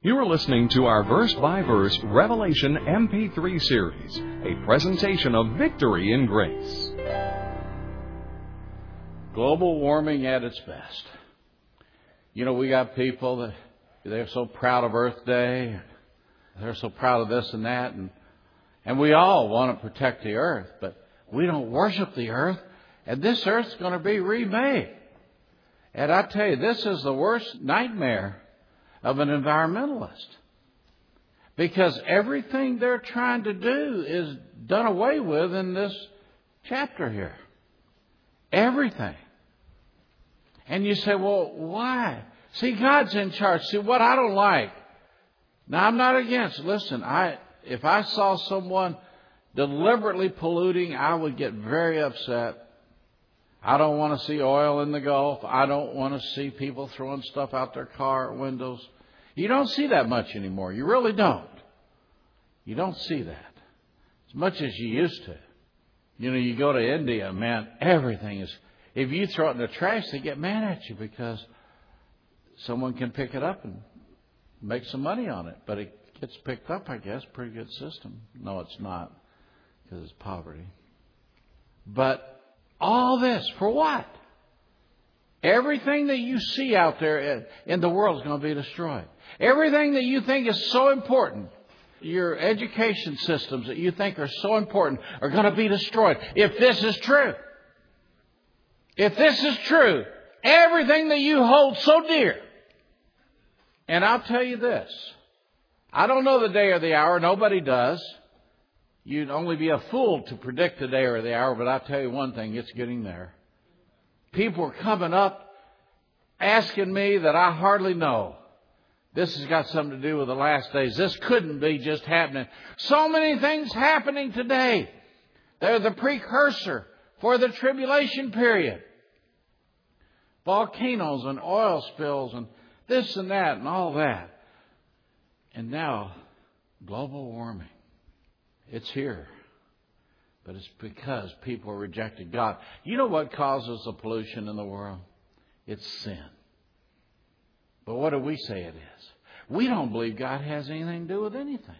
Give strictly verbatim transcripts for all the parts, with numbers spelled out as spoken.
You are listening to our verse-by-verse Revelation M P three series, a presentation of Victory in Grace. Global warming at its best. You know, we got people that they're so proud of Earth Day. They're so proud of this and that. And, and we all want to protect the Earth, but we don't worship the Earth. And this Earth's going to be remade. And I tell you, this is the worst nightmare of an environmentalist. Because everything they're trying to do is done away with in this chapter here. Everything. And you say, well, why? See, God's in charge. See, what I don't like. Now, I'm not against. Listen, I if I saw someone deliberately polluting, I would get very upset. I don't want to see oil in the Gulf. I don't want to see people throwing stuff out their car windows. You don't see that much anymore. You really don't. You don't see that as much as you used to. You know, you go to India, man, everything is... If you throw it in the trash, they get mad at you because someone can pick it up and make some money on it. But it gets picked up, I guess. Pretty good system. No, it's not, because it's poverty. But all this, for what? Everything that you see out there in the world is going to be destroyed. Everything that you think is so important, your education systems that you think are so important, are going to be destroyed. If this is true. If this is true, everything that you hold so dear. And I'll tell you this. I don't know the day or the hour. Nobody does. You'd only be a fool to predict the day or the hour, but I'll tell you one thing, it's getting there. People are coming up asking me that I hardly know. This has got something to do with the last days. This couldn't be just happening. So many things happening today. They're the precursor for the tribulation period. Volcanoes and oil spills and this and that and all that. And now, global warming. It's here. But it's because people rejected God. You know what causes the pollution in the world? It's sin. But what do we say it is? We don't believe God has anything to do with anything.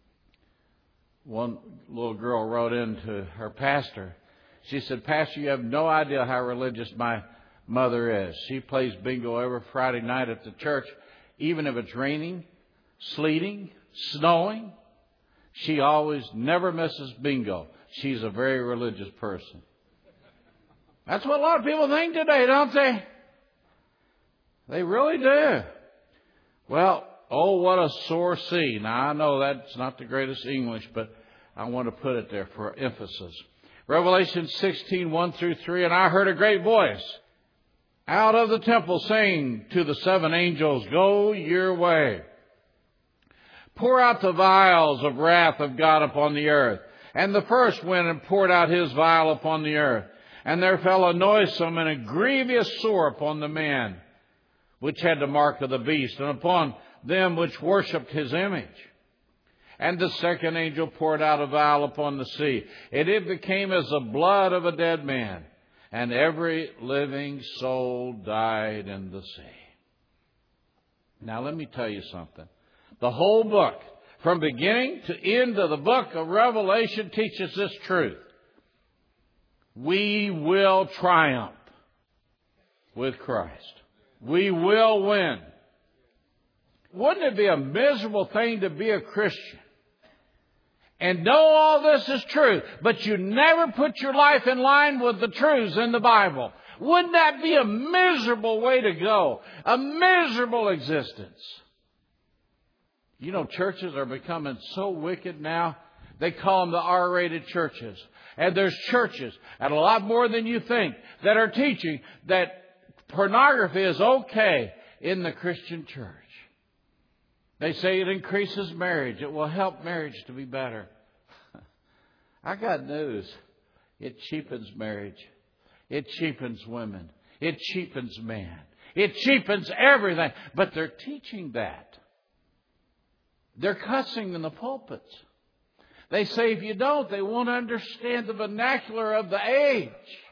One little girl wrote in to her pastor. She said, Pastor, you have no idea how religious my mother is. She plays bingo every Friday night at the church, even if it's raining, sleeting, snowing. She always never misses bingo. She's a very religious person. That's what a lot of people think today, don't they? They really do. Well, oh, what a sore sea. Now, I know that's not the greatest English, but I want to put it there for emphasis. Revelation sixteen, one through three, and I heard a great voice out of the temple saying to the seven angels, go your way. Pour out the vials of wrath of God upon the earth. And the first went and poured out his vial upon the earth. And there fell a noisome and a grievous sore upon the man which had the mark of the beast, and upon them which worshipped his image. And the second angel poured out a vial upon the sea, and it became as the blood of a dead man, and every living soul died in the sea. Now let me tell you something. The whole book, from beginning to end of the book of Revelation, teaches this truth. We will triumph with Christ. We will win. Wouldn't it be a miserable thing to be a Christian and know all this is true, but you never put your life in line with the truths in the Bible? Wouldn't that be a miserable way to go? A miserable existence. You know, churches are becoming so wicked now. They call them the R-rated churches. And there's churches, and a lot more than you think, that are teaching that pornography is okay in the Christian church. They say it increases marriage. It will help marriage to be better. I got news. It cheapens marriage. It cheapens women. It cheapens man. It cheapens everything. But they're teaching that. They're cussing in the pulpits. They say if you don't, they won't understand the vernacular of the age.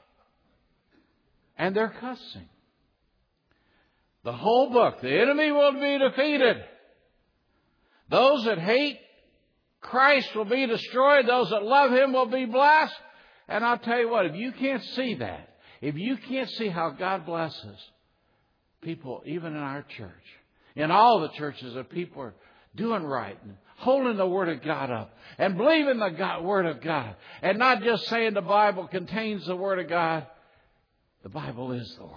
And they're cussing. The whole book, the enemy will be defeated. Those that hate Christ will be destroyed. Those that love Him will be blessed. And I'll tell you what, if you can't see that, if you can't see how God blesses people, even in our church, in all the churches, that people are doing right and holding the Word of God up and believing the God, Word of God, and not just saying the Bible contains the Word of God. The Bible is the Word of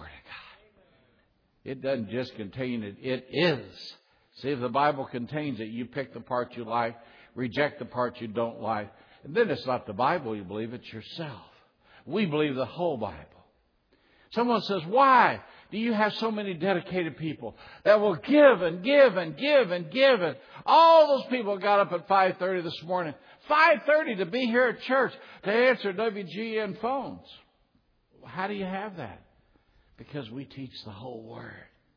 God. It doesn't just contain it. It is. See, if the Bible contains it, you pick the part you like, reject the part you don't like. And then it's not the Bible you believe, it's yourself. We believe the whole Bible. Someone says, why do you have so many dedicated people that will give and give and give and give? And all those people got up at five thirty this morning, five thirty to be here at church to answer W G N phones. How do you have that? Because we teach the whole Word.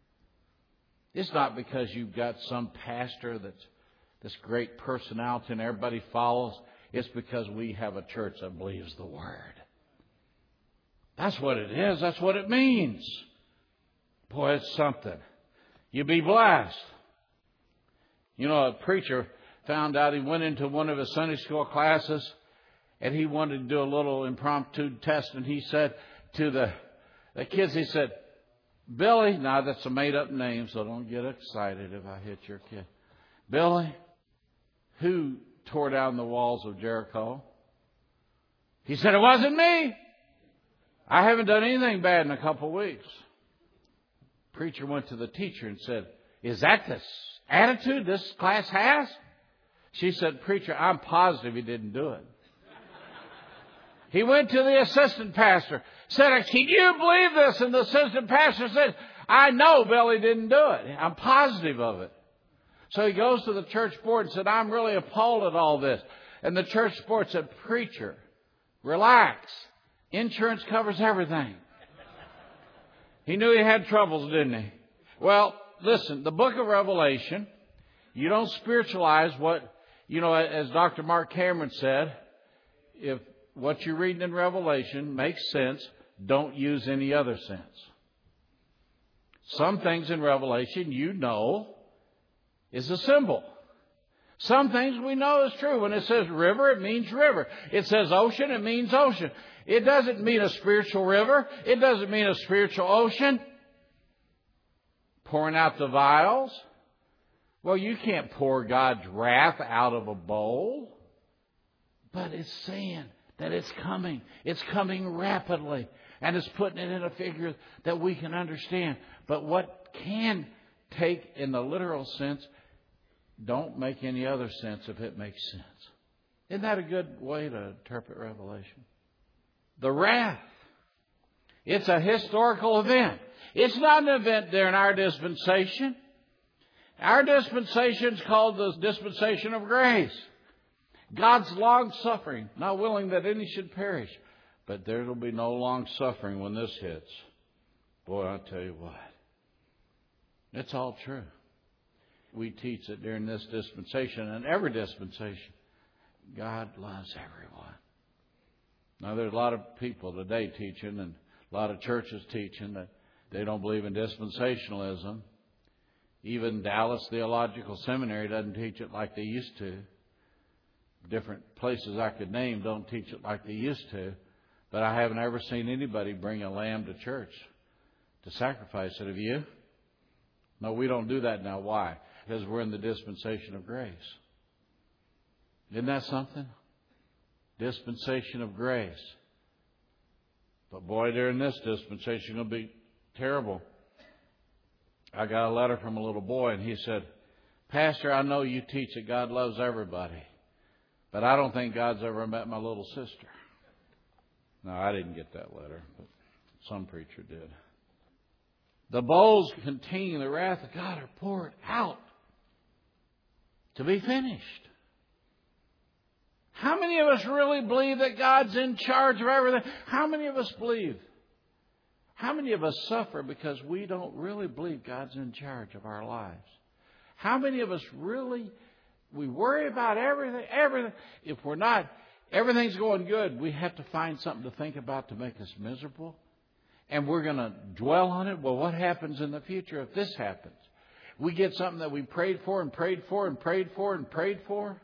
It's not because you've got some pastor that's this great personality and everybody follows. It's because we have a church that believes the Word. That's what it is. That's what it means. Boy, it's something. You be blessed. You know, a preacher found out he went into one of his Sunday school classes and he wanted to do a little impromptu test. And he said to the, the kids, he said, Billy, now that's a made-up name, so don't get excited if I hit your kid. Billy, who tore down the walls of Jericho? He said, it wasn't me. I haven't done anything bad in a couple of weeks. Preacher went to the teacher and said, is that the attitude this class has? She said, preacher, I'm positive he didn't do it. He went to the assistant pastor, said, can you believe this? And the assistant pastor said, I know Billy didn't do it. I'm positive of it. So he goes to the church board and said, I'm really appalled at all this. And the church board said, preacher, relax. Insurance covers everything. He knew he had troubles, didn't he? Well, listen, the book of Revelation, you don't spiritualize what, you know, as Doctor Mark Cameron said, if what you're reading in Revelation makes sense, don't use any other sense. Some things in Revelation you know is a symbol. Some things we know is true. When it says river, it means river. It says ocean, it means ocean. It doesn't mean a spiritual river. It doesn't mean a spiritual ocean. Pouring out the vials. Well, you can't pour God's wrath out of a bowl. But it's saying that it's coming. It's coming rapidly. And it's putting it in a figure that we can understand. But what can take in the literal sense, don't make any other sense if it makes sense. Isn't that a good way to interpret Revelation? The wrath. It's a historical event. It's not an event during our dispensation. Our dispensation is called the dispensation of grace. God's long suffering, not willing that any should perish. But there will be no long suffering when this hits. Boy, I'll tell you what. It's all true. We teach that during this dispensation and every dispensation, God loves everyone. Now, there's a lot of people today teaching and a lot of churches teaching that they don't believe in dispensationalism. Even Dallas Theological Seminary doesn't teach it like they used to. Different places I could name don't teach it like they used to. But I haven't ever seen anybody bring a lamb to church to sacrifice it. Have you? No, we don't do that now. Why? Because we're in the dispensation of grace. Isn't that something? Dispensation of grace. But boy, during this dispensation, it'll be terrible. I got a letter from a little boy, and he said, Pastor, I know you teach that God loves everybody, but I don't think God's ever met my little sister. No, I didn't get that letter, but some preacher did. The bowls containing the wrath of God are poured out to be finished. How many of us really believe that God's in charge of everything? How many of us believe? How many of us suffer because we don't really believe God's in charge of our lives? How many of us really, we worry about everything, everything. If we're not, everything's going good, we have to find something to think about to make us miserable. And we're going to dwell on it. Well, what happens in the future if this happens? we get something that we prayed for and prayed for and prayed for and prayed for.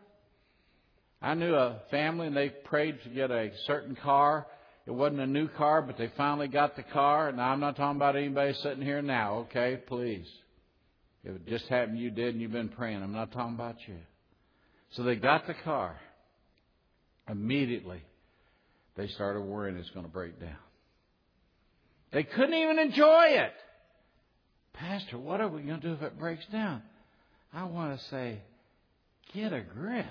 I knew a family and they prayed to get a certain car. It wasn't a new car, but they finally got the car. Now, I'm not talking about anybody sitting here now, okay? Please. If it just happened, you did, and you've been praying. I'm not talking about you. So they got the car. Immediately, they started worrying it's going to break down. They couldn't even enjoy it. Pastor, what are we going to do if it breaks down? I want to say, get a grip.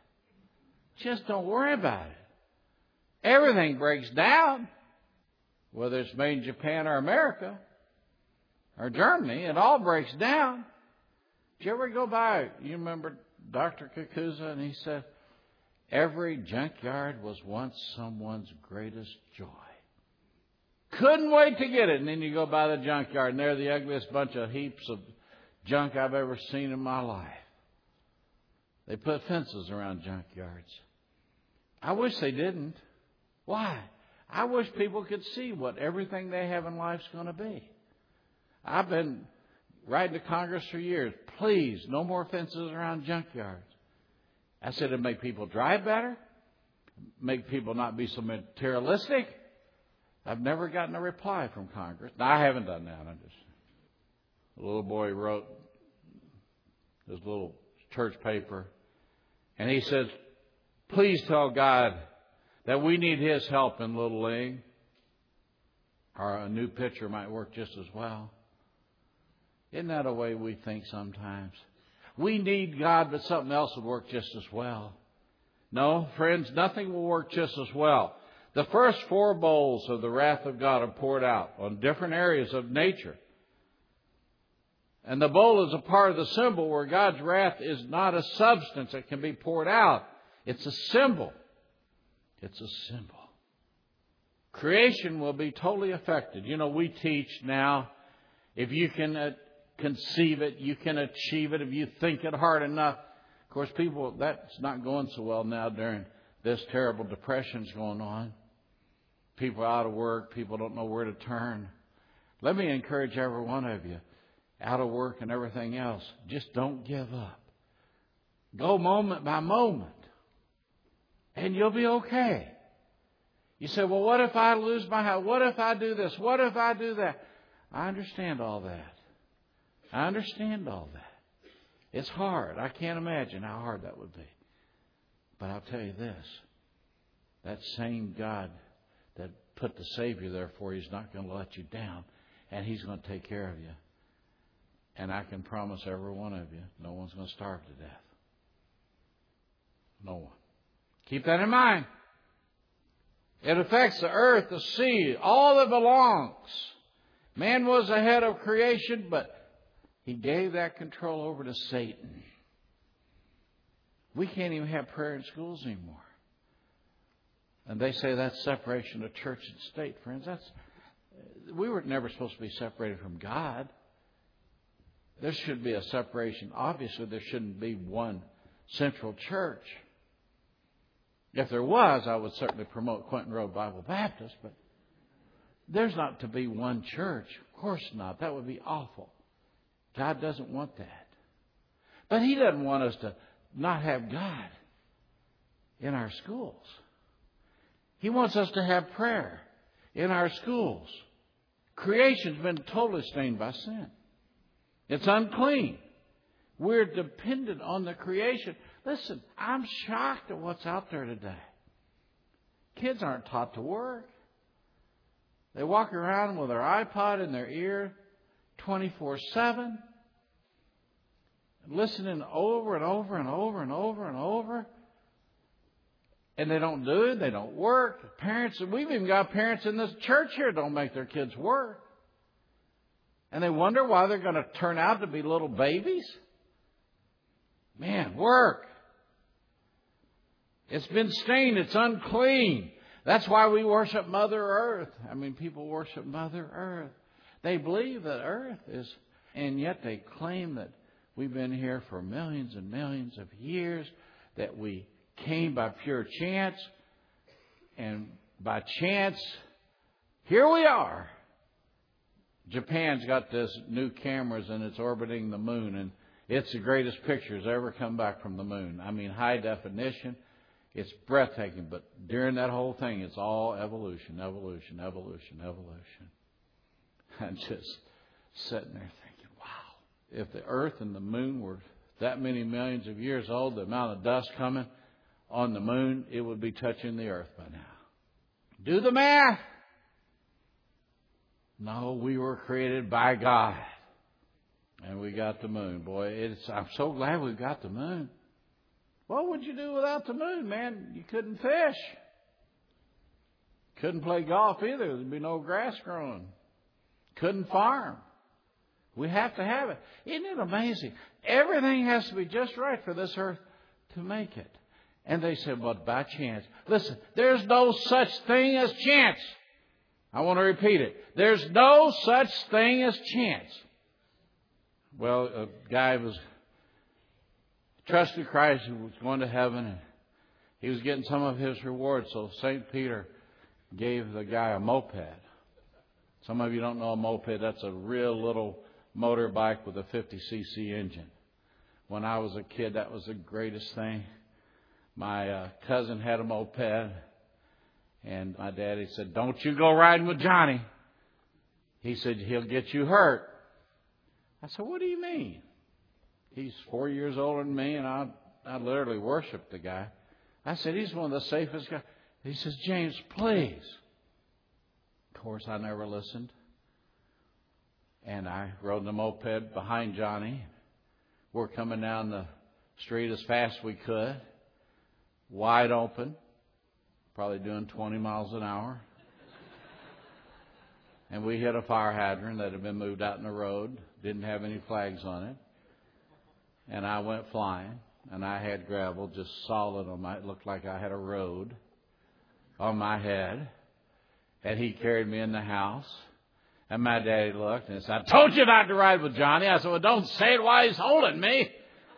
Just don't worry about it. Everything breaks down. Whether it's made in Japan or America or Germany, it all breaks down. Did you ever go by, you remember Doctor Kakuza, and he said, every junkyard was once someone's greatest joy. Couldn't wait to get it. And then you go by the junkyard, and they're the ugliest bunch of heaps of junk I've ever seen in my life. They put fences around junkyards. I wish they didn't. Why? I wish people could see what everything they have in life is going to be. I've been writing to Congress for years. Please, no more fences around junkyards. I said it'd make people drive better, make people not be so materialistic. I've never gotten a reply from Congress. Now, I haven't done that. I just a little boy wrote his little church paper, and he says, please tell God that we need His help in Little League. Or a new pitcher might work just as well. Isn't that a way we think sometimes? We need God, but something else would work just as well. No, friends, nothing will work just as well. The first four bowls of the wrath of God are poured out on different areas of nature. And the bowl is a part of the symbol where God's wrath is not a substance that can be poured out. It's a symbol. It's a symbol. Creation will be totally affected. You know, we teach now, if you can uh, conceive it, you can achieve it, if you think it hard enough. Of course, people, that's not going so well now during this terrible depression's going on. People are out of work. People don't know where to turn. Let me encourage every one of you, out of work and everything else, just don't give up. Go moment by moment, and you'll be okay. You say, well, what if I lose my house? What if I do this? What if I do that? I understand all that. I understand all that. It's hard. I can't imagine how hard that would be. But I'll tell you this. That same God that put the Savior there for you is not going to let you down. And He's going to take care of you. And I can promise every one of you, no one's going to starve to death. No one. Keep that in mind. It affects the earth, the sea, all that belongs. Man was the head of creation, but he gave that control over to Satan. We can't even have prayer in schools anymore. And they say that's separation of church and state, friends. That's we were never supposed to be separated from God. There should be a separation. Obviously, there shouldn't be one central church. If there was, I would certainly promote Quentin Road Bible Baptist, but there's not to be one church. Of course not. That would be awful. God doesn't want that. But He doesn't want us to not have God in our schools. He wants us to have prayer in our schools. Creation's been totally stained by sin. It's unclean. We're dependent on the creation. Listen, I'm shocked at what's out there today. Kids aren't taught to work. They walk around with their iPod in their ear twenty-four seven, listening over and over and over and over and over. And they don't do it. They don't work. Parents, we've even got parents in this church here don't make their kids work. And they wonder why they're going to turn out to be little babies. Man, work. It's been stained. It's unclean. That's why we worship Mother Earth. I mean, people worship Mother Earth. They believe that Earth is, and yet they claim that we've been here for millions and millions of years, that we came by pure chance, and by chance, here we are. Japan's got this new cameras and it's orbiting the moon, and it's the greatest pictures ever come back from the moon. I mean, high definition. It's breathtaking, but during that whole thing, it's all evolution, evolution, evolution, evolution. I'm just sitting there thinking, wow, if the earth and the moon were that many millions of years old, the amount of dust coming on the moon, it would be touching the earth by now. Do the math. No, we were created by God. And we got the moon. Boy, it's, I'm so glad we've got the moon. What would you do without the moon, man? You couldn't fish. Couldn't play golf either. There'd be no grass growing. Couldn't farm. We have to have it. Isn't it amazing? Everything has to be just right for this earth to make it. And they said, well, by chance. Listen, there's no such thing as chance. I want to repeat it. There's no such thing as chance. Well, a guy was trusted Christ who was going to heaven, and he was getting some of his reward. So Saint Peter gave the guy a moped. Some of you don't know a moped. That's a real little motorbike with a fifty c c engine. When I was a kid, that was the greatest thing. My uh, cousin had a moped, and my daddy said, don't you go riding with Johnny. He said, he'll get you hurt. I said, what do you mean? He's four years older than me, and I, I literally worshiped the guy. I said, he's one of the safest guys. He says, James, please. Of course, I never listened. And I rode the moped behind Johnny. We're coming down the street as fast as we could. Wide open. Probably doing twenty miles an hour. And we hit a fire hydrant that had been moved out in the road. Didn't have any flags on it. And I went flying. And I had gravel just solid on my... It looked like I had a road on my head. And he carried me in the house. And my daddy looked and said, I told you not to ride with Johnny. I said, well, don't say it while he's holding me.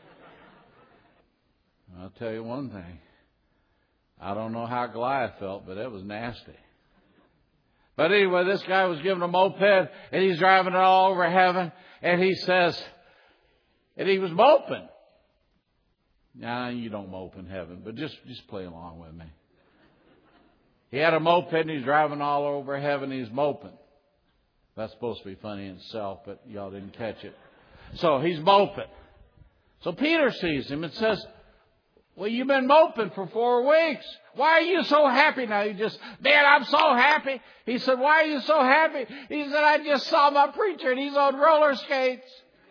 I'll tell you one thing. I don't know how Goliath felt, but it was nasty. But anyway, this guy was given a moped, and he's driving it all over heaven, and he says, and he was moping. Now, you don't mope in heaven, but just, just play along with me. He had a moped, and he's driving all over heaven, and he's moping. That's supposed to be funny in itself, but y'all didn't catch it. So he's moping. So Peter sees him and says, well, you've been moping for four weeks. Why are you so happy now? You just, man, I'm so happy. He said, why are you so happy? He said, I just saw my preacher and he's on roller skates.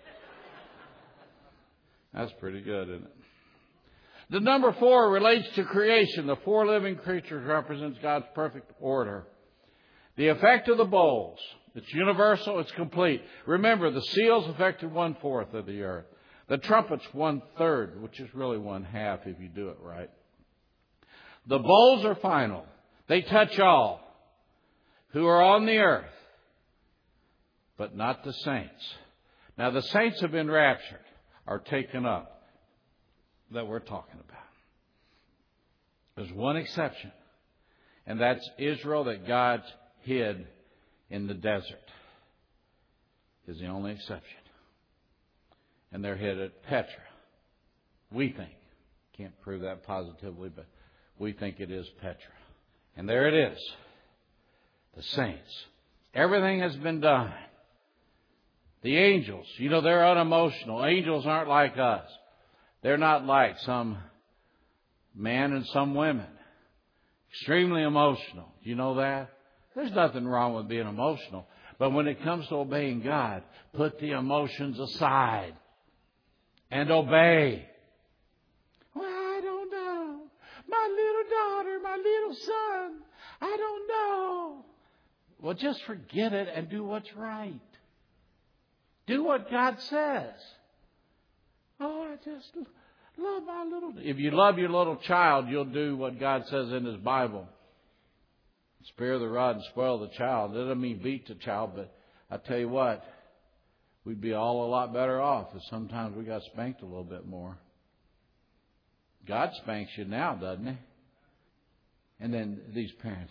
That's pretty good, isn't it? The number four relates to creation. The four living creatures represents God's perfect order. The effect of the bowls. It's universal. It's complete. Remember, the seals affected one-fourth of the earth. The trumpets, one-third, which is really one-half if you do it right. The bowls are final. They touch all who are on the earth, but not the saints. Now, the saints have been raptured, are taken up, that we're talking about. There's one exception, and that's Israel that God hid in the desert. Is the only exception. And they're hid at Petra. We think. Can't prove that positively, but we think it is Petra. And there it is. The saints. Everything has been done. The angels, you know, they're unemotional. Angels aren't like us. They're not like some men and some women. Extremely emotional. Do you know that? There's nothing wrong with being emotional. But when it comes to obeying God, put the emotions aside and obey. Well, I don't know. My little daughter, my little son, I don't know. Well, just forget it and do what's right. Do what God says. Oh, I just love my little... If you love your little child, you'll do what God says in His Bible. Spare the rod and spoil the child. That doesn't mean beat the child, but I tell you what, we'd be all a lot better off if sometimes we got spanked a little bit more. God spanks you now, doesn't He? And then these parents,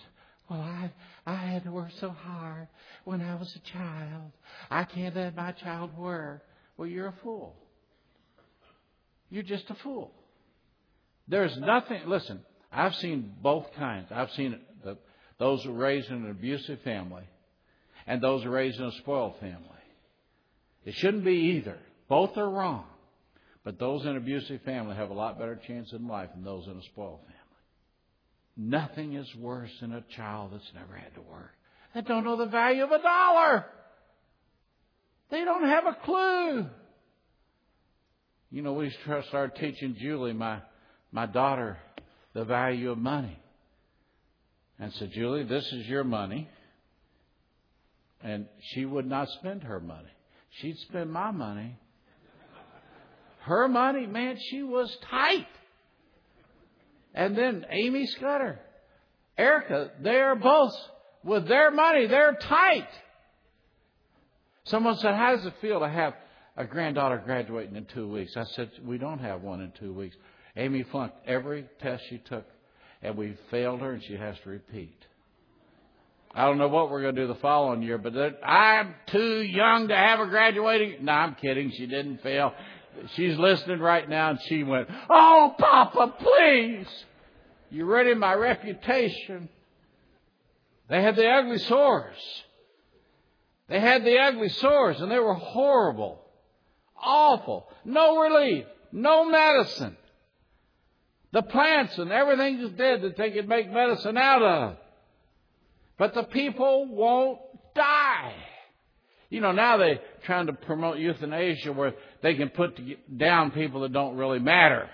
Well, I I had to work so hard when I was a child. I can't let my child work. Well, you're a fool. You're just a fool. There's nothing. Listen, I've seen both kinds. I've seen the, those who are raised in an abusive family and those who are raised in a spoiled family. It shouldn't be either. Both are wrong. But those in an abusive family have a lot better chance in life than those in a spoiled family. Nothing is worse than a child that's never had to work. They don't know the value of a dollar. They don't have a clue. You know, we started teaching Julie, my, my daughter, the value of money. And said, Julie, this is your money. And she would not spend her money. She'd spend my money. Her money, man, she was tight. And then Amy Scudder, Erica, they are both, with their money, they're tight. Someone said, how does it feel to have a granddaughter graduating in two weeks? I said, we don't have one in two weeks. Amy flunked every test she took, and we failed her, and she has to repeat. I don't know what we're going to do the following year, but I'm too young to have her graduating. No, I'm kidding. She didn't fail. She's listening right now, and she went, oh, Papa, please. You're ruining my reputation. They had the ugly sores. They had the ugly sores, and they were horrible, awful. No relief, no medicine. The plants and everything is dead that they could make medicine out of. But the people won't die. You know, now they're trying to promote euthanasia where they can put down people that don't really matter.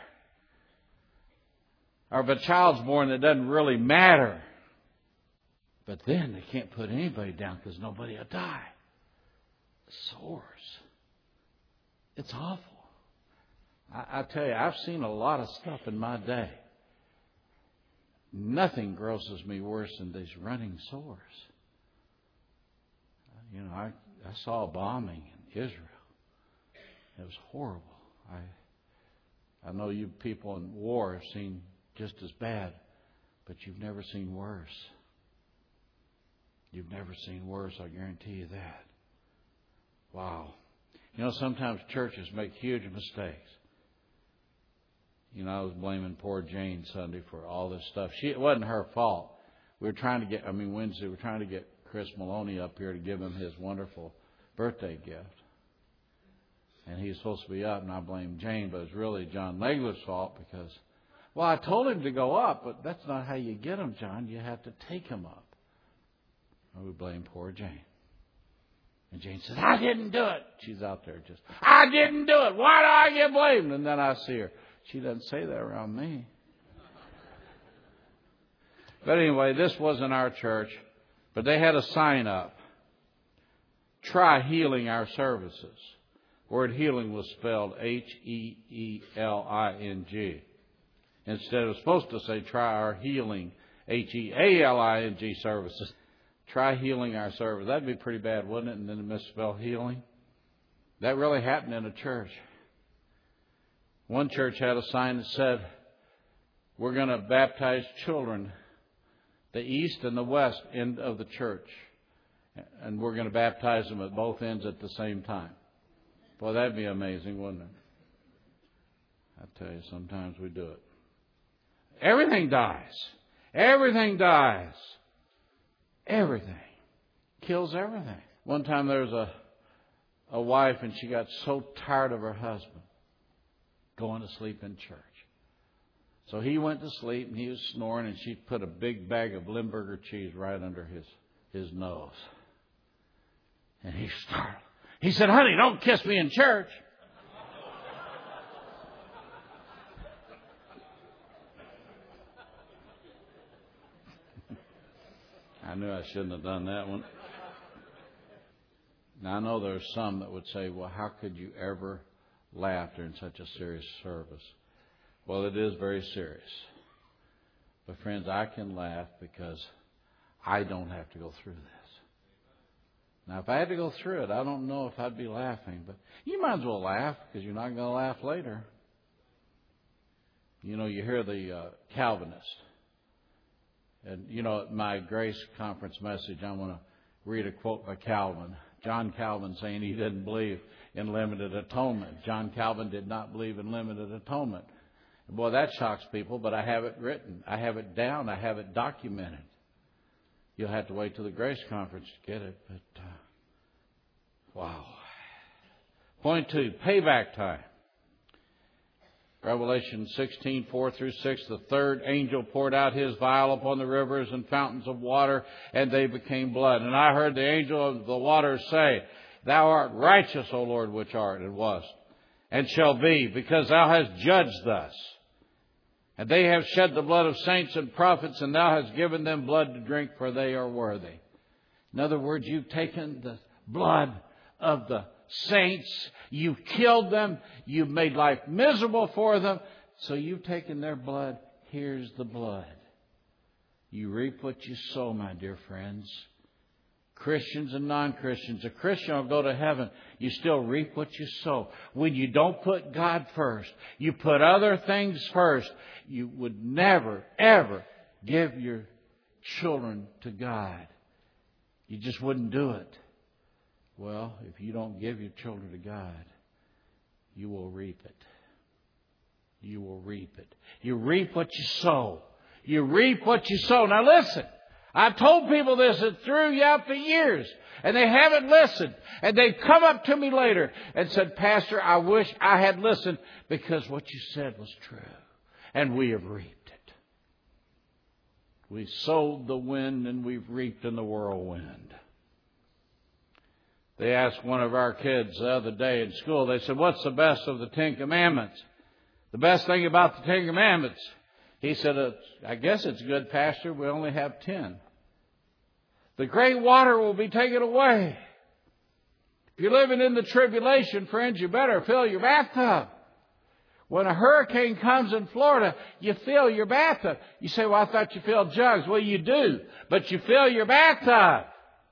Or if a child's born that doesn't really matter. But then they can't put anybody down because nobody will die. Sores. It's awful. I, I tell you, I've seen a lot of stuff in my day. Nothing grosses me worse than these running sores. You know, I, I saw a bombing in Israel. It was horrible. I I know you people in war have seen just as bad, but you've never seen worse. You've never seen worse, I guarantee you that. Wow. You know, sometimes churches make huge mistakes. You know, I was blaming poor Jane Sunday for all this stuff. She, it wasn't her fault. We were trying to get, I mean, Wednesday, we were trying to get Chris Maloney up here to give him his wonderful birthday gift. And he was supposed to be up, and I blamed Jane, but it's really John Legler's fault because, well, I told him to go up, but that's not how you get him, John. You have to take him up. And we blame poor Jane. And Jane says, I didn't do it. She's out there just, I didn't do it. Why do I get blamed? And then I see her. She doesn't say that around me. But anyway, this wasn't our church. But they had a sign up. Try healing our services. Word healing was spelled H E E L I N G. Instead, it was supposed to say try our healing, H E A L I N G services. Try healing our service. That'd be pretty bad, wouldn't it? And then to misspell healing. That really happened in a church. One church had a sign that said, we're going to baptize children, the east and the west end of the church. And we're going to baptize them at both ends at the same time. Boy, that'd be amazing, wouldn't it? I tell you, sometimes we do it. Everything dies. Everything dies. Everything. Kills everything. One time there was a, a wife and she got so tired of her husband going to sleep in church. So he went to sleep and he was snoring and she put a big bag of Limburger cheese right under his, his nose. And he startled. He said, honey, don't kiss me in church. I knew I shouldn't have done that one. Now, I know there's some that would say, well, how could you ever laugh during such a serious service? Well, it is very serious. But, friends, I can laugh because I don't have to go through this. Now, if I had to go through it, I don't know if I'd be laughing. But you might as well laugh because you're not going to laugh later. You know, you hear the uh, Calvinist. And, you know, at my Grace Conference message, I want to read a quote by Calvin. John Calvin saying he didn't believe in limited atonement. John Calvin did not believe in limited atonement. And boy, that shocks people, but I have it written. I have it down. I have it documented. You'll have to wait till the Grace Conference to get it. But, uh, wow. Point two, payback time. Revelation sixteen, four through six, the third angel poured out his vial upon the rivers and fountains of water, and they became blood. And I heard the angel of the waters say, Thou art righteous, O Lord, which art and wast, and shall be, because thou hast judged thus. And they have shed the blood of saints and prophets, and thou hast given them blood to drink, for they are worthy. In other words, you've taken the blood of the saints, you've killed them, you've made life miserable for them, so you've taken their blood. Here's the blood. You reap what you sow, my dear friends. Christians and non-Christians. A Christian will go to heaven. You still reap what you sow. When you don't put God first, you put other things first, you would never, ever give your children to God. You just wouldn't do it. Well, if you don't give your children to God, you will reap it. You will reap it. You reap what you sow. You reap what you sow. Now listen, I've told people this that threw you out for years, and they haven't listened. And they've come up to me later and said, Pastor, I wish I had listened because what you said was true. And we have reaped it. We sowed the wind and we've reaped in the whirlwind. They asked one of our kids the other day in school, they said, what's the best of the Ten Commandments? The best thing about the Ten Commandments? He said, I guess it's good, Pastor. We only have ten. The great water will be taken away. If you're living in the tribulation, friends, you better fill your bathtub. When a hurricane comes in Florida, you fill your bathtub. You say, well, I thought you filled jugs. Well, you do, but you fill your bathtub.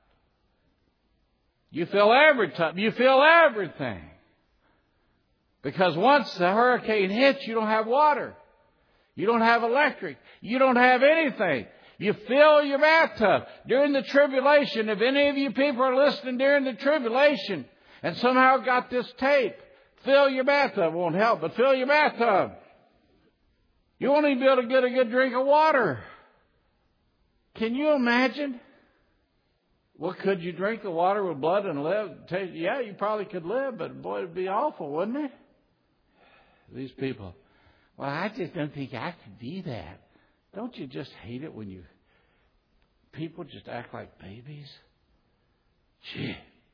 You fill every tub. You fill everything. Because once the hurricane hits, you don't have water. You don't have electric. You don't have anything. You fill your bathtub. During the tribulation, if any of you people are listening during the tribulation and somehow got this tape, fill your bathtub. Won't help, but fill your bathtub. You won't even be able to get a good drink of water. Can you imagine? Well, could you drink the water with blood and live? Yeah, you probably could live, but boy, it'd be awful, wouldn't it? These people, well, I just don't think I could be that. Don't you just hate it when you people just act like babies? Gee.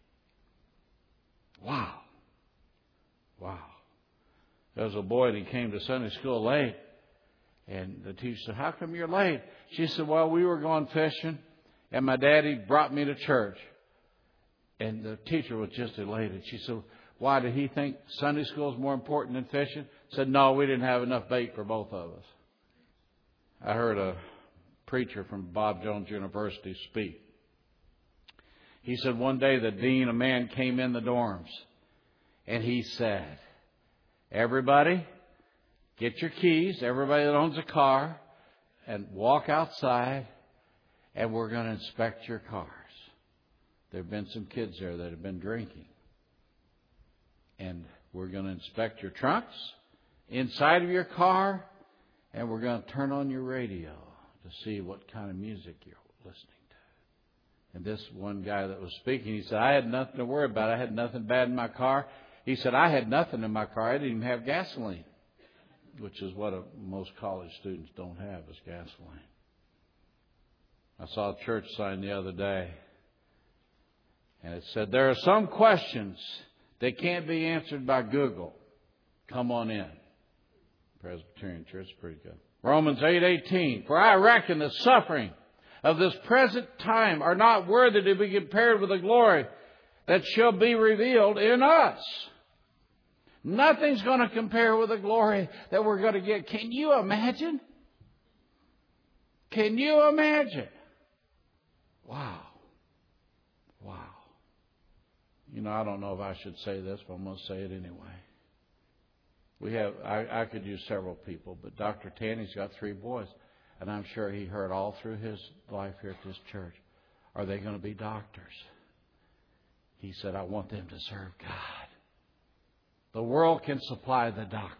Wow. Wow. There was a boy and he came to Sunday school late. And the teacher said, how come you're late? She said, well, we were going fishing. And my daddy brought me to church. And the teacher was just elated. She said, why, did he think Sunday school is more important than fishing? Said, no, we didn't have enough bait for both of us. I heard a preacher from Bob Jones University speak. He said one day the dean, a man came in the dorms. And he said, everybody, get your keys, everybody that owns a car, and walk outside. And we're going to inspect your cars. There have been some kids there that have been drinking. And we're going to inspect your trunks, inside of your car, and we're going to turn on your radio to see what kind of music you're listening to. And this one guy that was speaking, he said, I had nothing to worry about. I had nothing bad in my car. He said, I had nothing in my car. I didn't even have gasoline, which is what a, most college students don't have is gasoline. I saw a church sign the other day, and it said, there are some questions that can't be answered by Google. Come on in. Presbyterian Church, pretty good. Romans eight eighteen, for I reckon the suffering of this present time are not worthy to be compared with the glory that shall be revealed in us. Nothing's going to compare with the glory that we're going to get. Can you imagine? Can you imagine? Wow. Wow. You know, I don't know if I should say this, but I'm going to say it anyway. We have, I, I could use several people, but Doctor Tanny's got three boys. and I'm sure he heard all through his life here at this church, are they going to be doctors? He said, I want them to serve God. The world can supply the doctors.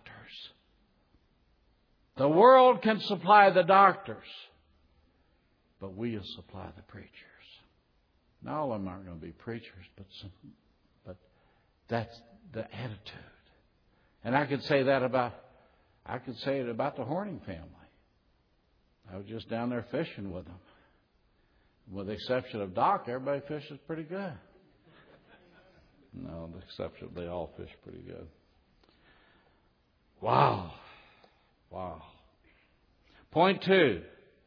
The world can supply the doctors. But we'll supply the preachers. Now, all of them aren't going to be preachers, but some, but that's the attitude. And I could say that about, I could say it about the Horning family. I was just down there fishing with them. With the exception of Doc, everybody fishes pretty good. No, the exception, they all fish pretty good. Wow. Wow. Point two.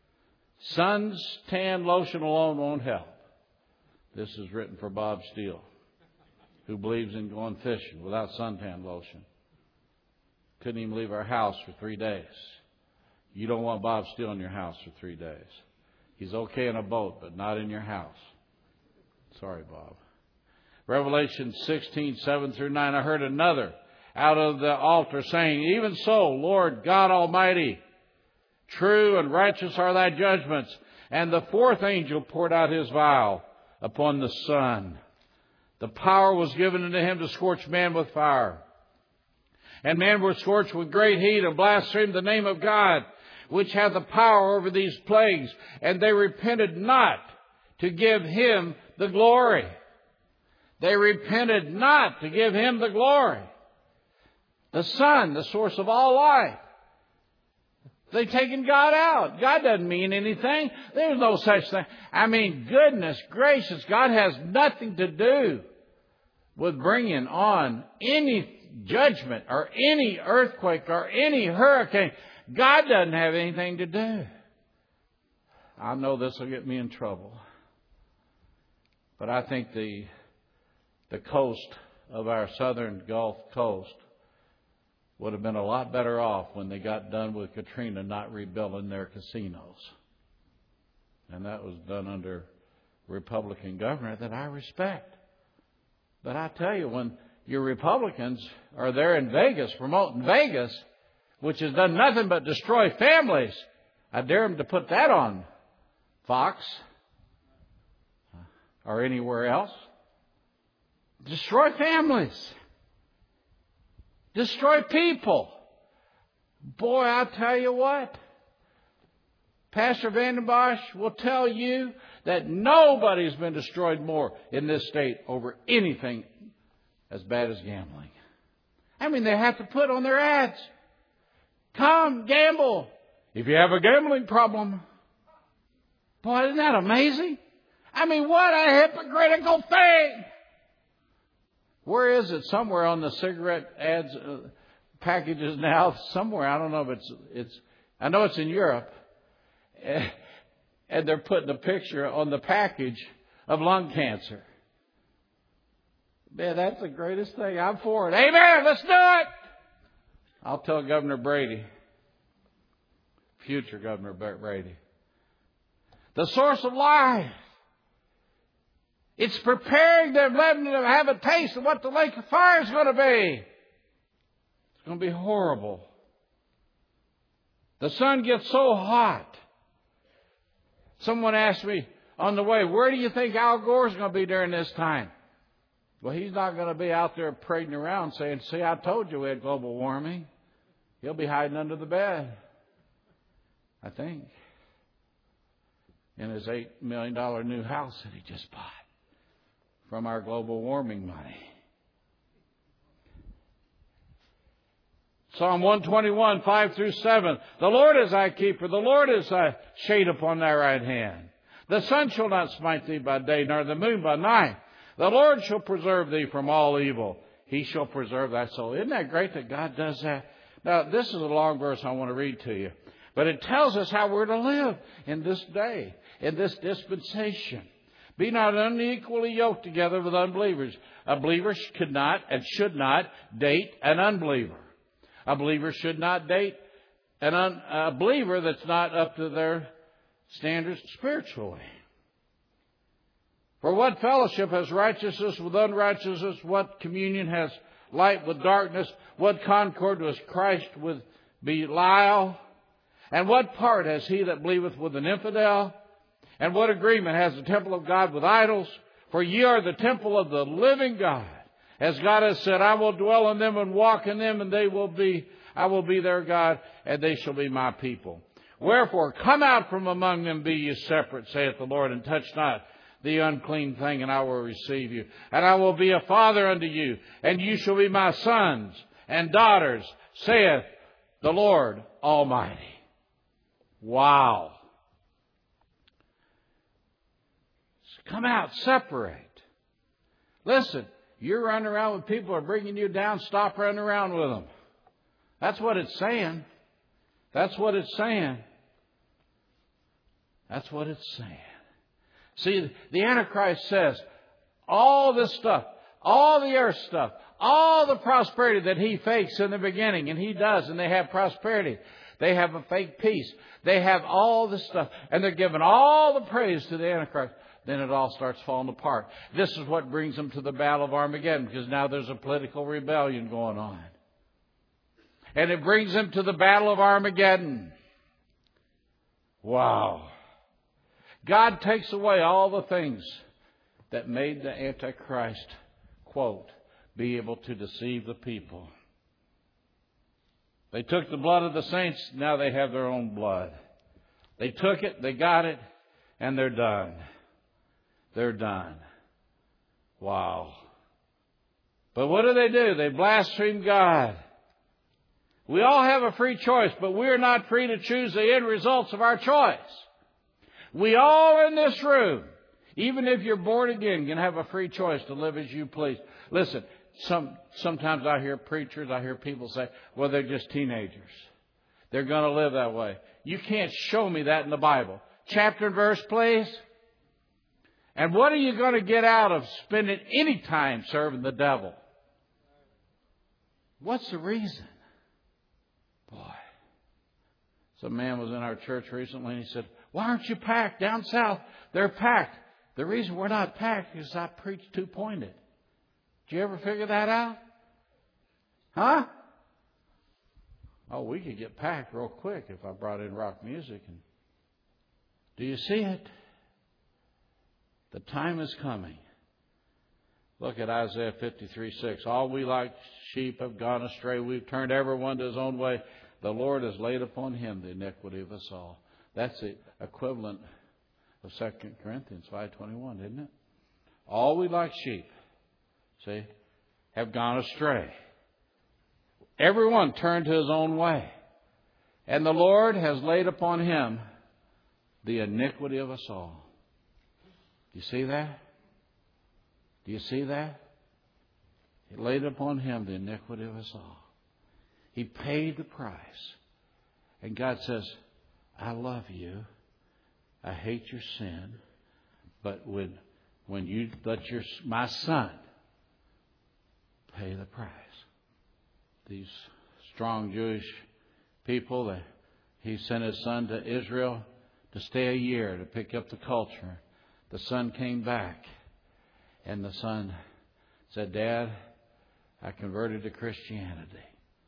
Suntan lotion alone won't help. This is written for Bob Steele, who believes in going fishing without suntan lotion. Couldn't even leave our house for three days. You don't want Bob Steele in your house for three days. He's okay in a boat, but not in your house. Sorry, Bob. Revelation sixteen, seven through nine. I heard another out of the altar saying, even so, Lord God Almighty, true and righteous are thy judgments. And the fourth angel poured out his vial upon the sun. The power was given unto him to scorch men with fire. And men were scorched with great heat and blasphemed the name of God, which hath the power over these plagues. And they repented not to give him the glory. They repented not to give him the glory. The sun, the source of all life. They've taken God out. God doesn't mean anything. There's no such thing. I mean, goodness gracious, God has nothing to do with bringing on any judgment or any earthquake or any hurricane. God doesn't have anything to do. I know this will get me in trouble. But I think the, the coast of our southern Gulf Coast would have been a lot better off when they got done with Katrina not rebuilding their casinos. And that was done under Republican government that I respect. But I tell you, when your Republicans are there in Vegas, promoting Vegas, which has done nothing but destroy families, I dare them to put that on Fox or anywhere else. Destroy families. Destroy people. Boy, I'll tell you what. Pastor Vandenbosch will tell you that nobody's been destroyed more in this state over anything as bad as gambling. I mean, they have to put on their ads, come gamble if you have a gambling problem. Boy, isn't that amazing? I mean, what a hypocritical thing. Where is it? Somewhere on the cigarette ads uh, packages now. Somewhere, I don't know if it's, it's, I know it's in Europe. And they're putting a picture on the package of lung cancer. Man, that's the greatest thing. I'm for it. Amen. Let's do it. I'll tell Governor Brady, future Governor Brady, the source of life. It's preparing them, letting them have a taste of what the lake of fire is going to be. It's going to be horrible. The sun gets so hot. Someone asked me on the way, where do you think Al Gore's going to be during this time? Well, he's not going to be out there parading around saying, see, I told you we had global warming. He'll be hiding under the bed, I think, in his eight million dollars new house that he just bought from our global warming money. Psalm one twenty-one, five through seven. The Lord is thy keeper. The Lord is thy shade upon thy right hand. The sun shall not smite thee by day, nor the moon by night. The Lord shall preserve thee from all evil. He shall preserve thy soul. Isn't that great that God does that? Now, this is a long verse I want to read to you. But it tells us how we're to live in this day, in this dispensation. Be not unequally yoked together with unbelievers. A believer could not and should not date an unbeliever. A believer should not date an un, a believer that's not up to their standards spiritually. For what fellowship has righteousness with unrighteousness? What communion has light with darkness? What concord was Christ with Belial? And what part has he that believeth with an infidel? And what agreement has the temple of God with idols? For ye are the temple of the living God. As God has said, I will dwell in them and walk in them, and they will be, I will be their God, and they shall be my people. Wherefore, come out from among them, be ye separate, saith the Lord, and touch not the unclean thing, and I will receive you. And I will be a father unto you, and you shall be my sons and daughters, saith the Lord Almighty. Wow. Come out, separate. Listen, you're running around with people who are bringing you down, stop running around with them. That's what it's saying. That's what it's saying. That's what it's saying. See, the Antichrist says, all this stuff, all the earth stuff, all the prosperity that he fakes in the beginning, and he does, and they have prosperity. They have a fake peace. They have all this stuff, and they're giving all the praise to the Antichrist. Then it all starts falling apart. This is what brings them to the Battle of Armageddon, because now there's a political rebellion going on. And it brings them to the Battle of Armageddon. Wow. God takes away all the things that made the Antichrist, quote, be able to deceive the people. They took the blood of the saints, now they have their own blood. They took it, they got it, and they're done. They're done. Wow. But what do they do? They blaspheme God. We all have a free choice, but we're not free to choose the end results of our choice. We all in this room, even if you're born again, can have a free choice to live as you please. Listen, some sometimes I hear preachers, I hear people say, well, they're just teenagers. They're going to live that way. You can't show me that in the Bible. Chapter and verse, please. And what are you going to get out of spending any time serving the devil? What's the reason? Boy. Some man was in our church recently and he said, why aren't you packed? Down south, they're packed. The reason we're not packed is I preach two-pointed. Did you ever figure that out? Huh? Oh, we could get packed real quick if I brought in rock music. And do you see it? The time is coming. Look at Isaiah fifty-three six. All we like sheep have gone astray. We've turned everyone to his own way. The Lord has laid upon him the iniquity of us all. That's the equivalent of Second Corinthians five twenty-one, isn't it? All we like sheep, see, have gone astray. Everyone turned to his own way. And the Lord has laid upon him the iniquity of us all. Do you see that? Do you see that? He laid upon him the iniquity of us all. He paid the price. And God says, I love you. I hate your sin. But when when you let your my son pay the price. These strong Jewish people, that he sent his son to Israel to stay a year to pick up the culture. The son came back, and the son said, Dad, I converted to Christianity.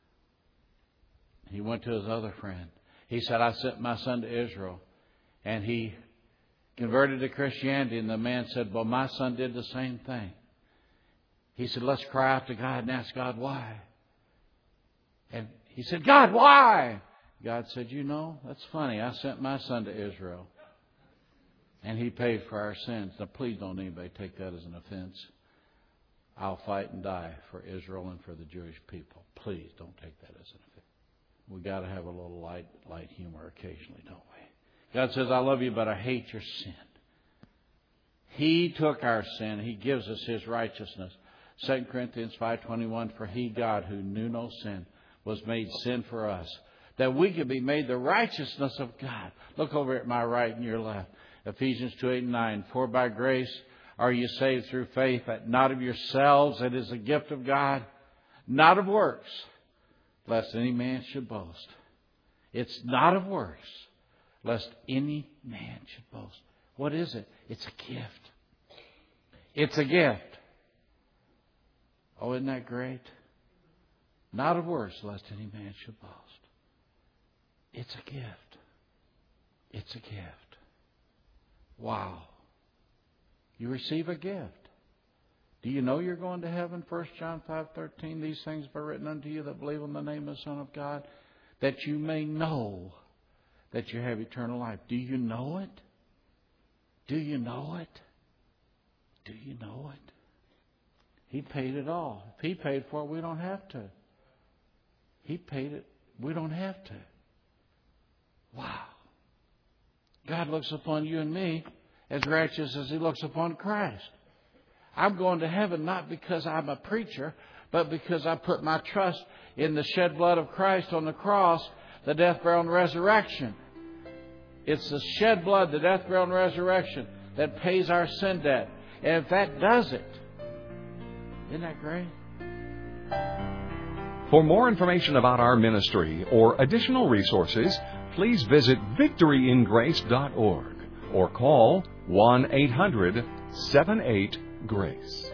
He went to his other friend. He said, I sent my son to Israel, and he converted to Christianity. And the man said, well, my son did the same thing. He said, let's cry out to God and ask God why. And he said, God, why? God said, you know, that's funny. I sent my son to Israel. And he paid for our sins. Now, please don't anybody take that as an offense. I'll fight and die for Israel and for the Jewish people. Please don't take that as an offense. We got to have a little light, light humor occasionally, don't we? God says, I love you, but I hate your sin. He took our sin. He gives us his righteousness. Second Corinthians five twenty-one, for he, God, who knew no sin, was made sin for us, that we could be made the righteousness of God. Look over at my right and your left. Ephesians two, eight and nine. For by grace are you saved through faith, that not of yourselves, it is a gift of God, not of works, lest any man should boast. It's not of works, lest any man should boast. What is it? It's a gift. It's a gift. Oh, isn't that great? Not of works, lest any man should boast. It's a gift. It's a gift. Wow. You receive a gift. Do you know you're going to heaven? First John five thirteen. These things were written unto you that believe on the name of the Son of God, that you may know that you have eternal life. Do you know it? Do you know it? Do you know it? He paid it all. If He paid for it, we don't have to. He paid it. We don't have to. Wow. God looks upon you and me as righteous as He looks upon Christ. I'm going to heaven not because I'm a preacher, but because I put my trust in the shed blood of Christ on the cross, the death, burial, and resurrection. It's the shed blood, the death, burial, and resurrection that pays our sin debt. And if that does it, isn't that great? For more information about our ministry or additional resources, please visit victory in grace dot org or call one eight hundred seven eight GRACE.